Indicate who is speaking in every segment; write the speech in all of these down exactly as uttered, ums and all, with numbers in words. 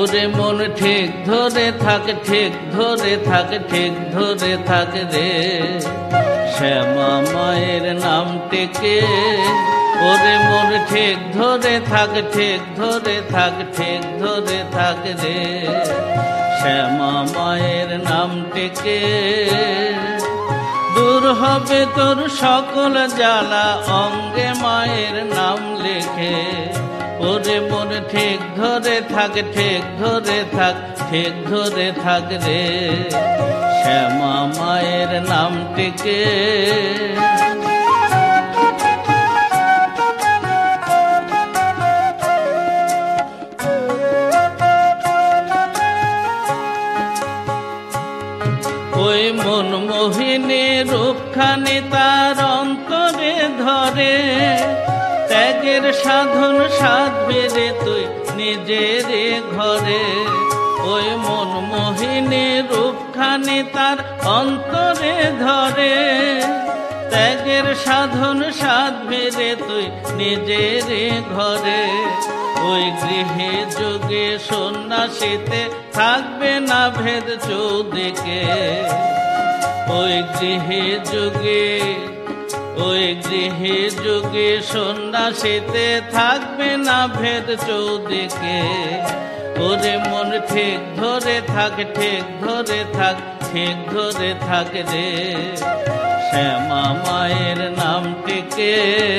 Speaker 1: ওরে মন ঠিক ধরে থাক, ঠিক ধরে থাক, ঠিক ধরে থাক রে শ্যামা মায়ের নামটিকে। ওরে মন ঠিক ধরে থাক, ঠিক ধরে থাক, ঠিক ধরে থাক রে শ্যামা মায়ের নামটিকে। দূর হবে তোর সকল জ্বালা অঙ্গে মায়ের নাম লেখে। ওরে মন ঠিক ধরে থাক, ঠিক ধরে থাক, ঠিক ধরে থাক রে শ্যামা মায়ের নামটিকে। ওই মন মোহিনী রূপখানি তার অন্তরে ধরে। ত্যাগের সাধন সাধবে রে তুই নিজের ঘরে। ওই মন মোহিনী রূপখানি তার অন্তরে ধরে। ত্যাগের সাধন সাধবে রে তুই নিজের ঘরে। ওই গৃহে যুগে সন্ন্যাসীতে থাকবে না ভেদ চৌদিকে। ওই গৃহে যুগে ওই গৃহে যুগে সন্ন্যাসীতে থাকবে না ভেদ চৌদিকে। ওরে মন ঠিক ধরে থাক, ঠিক ধরে থাক, ঠিক ধরে থাক রে শ্যামা মায়ের নামটিকে।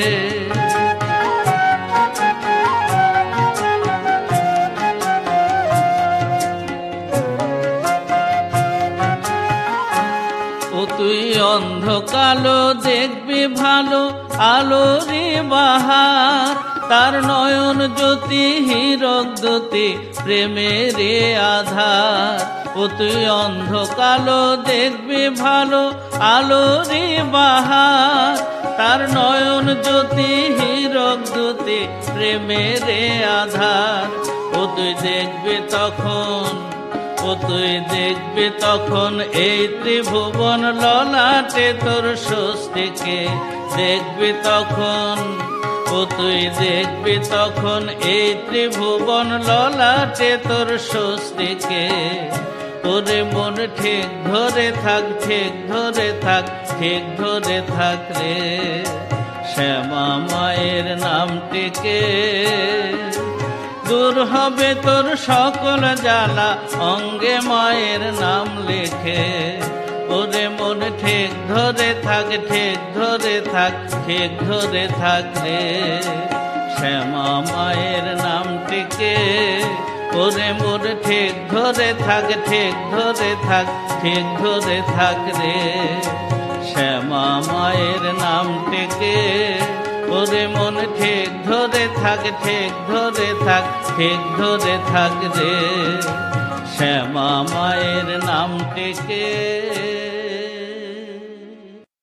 Speaker 1: ও তুই অন্ধকালো দেখবি ভালো আলোরে বাহার। তার নয়ন জ্যোতি হীরক জ্যোতি প্রেমের আধার। ও তুই অন্ধকালো দেখবি ভালো আলোরে বাহার। তার নয়ন জ্যোতি হীরক জ্যোতি প্রেমের আধার। ও তুই দেখবি তখন ও তুই দেখবি তখন এই ত্রিভুবন ললাটে তোর স্বস্তিকে। দেখবি তখন ও তুই দেখবি তখন এই ত্রিভুবন ললাটে তোর স্বস্তিকে। ওরে মন ঠিক ধরে থাক, ঠিক ধরে থাক, ঠিক ধরে থাক রে শ্যামা মায়ের নামটিকে। দূর হবে তোর সকল জ্বালা অঙ্গে মায়ের নাম লেখে। ওরে মন ঠিক ধরে থাক, ঠিক ধরে থাক, ঠিক ধরে থাক রে শ্যামা মায়ের নামটিকে। ওরে মন ঠিক ধরে থাক, ঠিক ধরে থাক, ঠিক ধরে থাক রে শ্যামা মায়ের নামটিকে। ওরে মন ঠিক ধরে থাক, ঠিক ধরে থাক, ঠিক ধরে থাক রে শ্যামা মায়ের নামটিকে।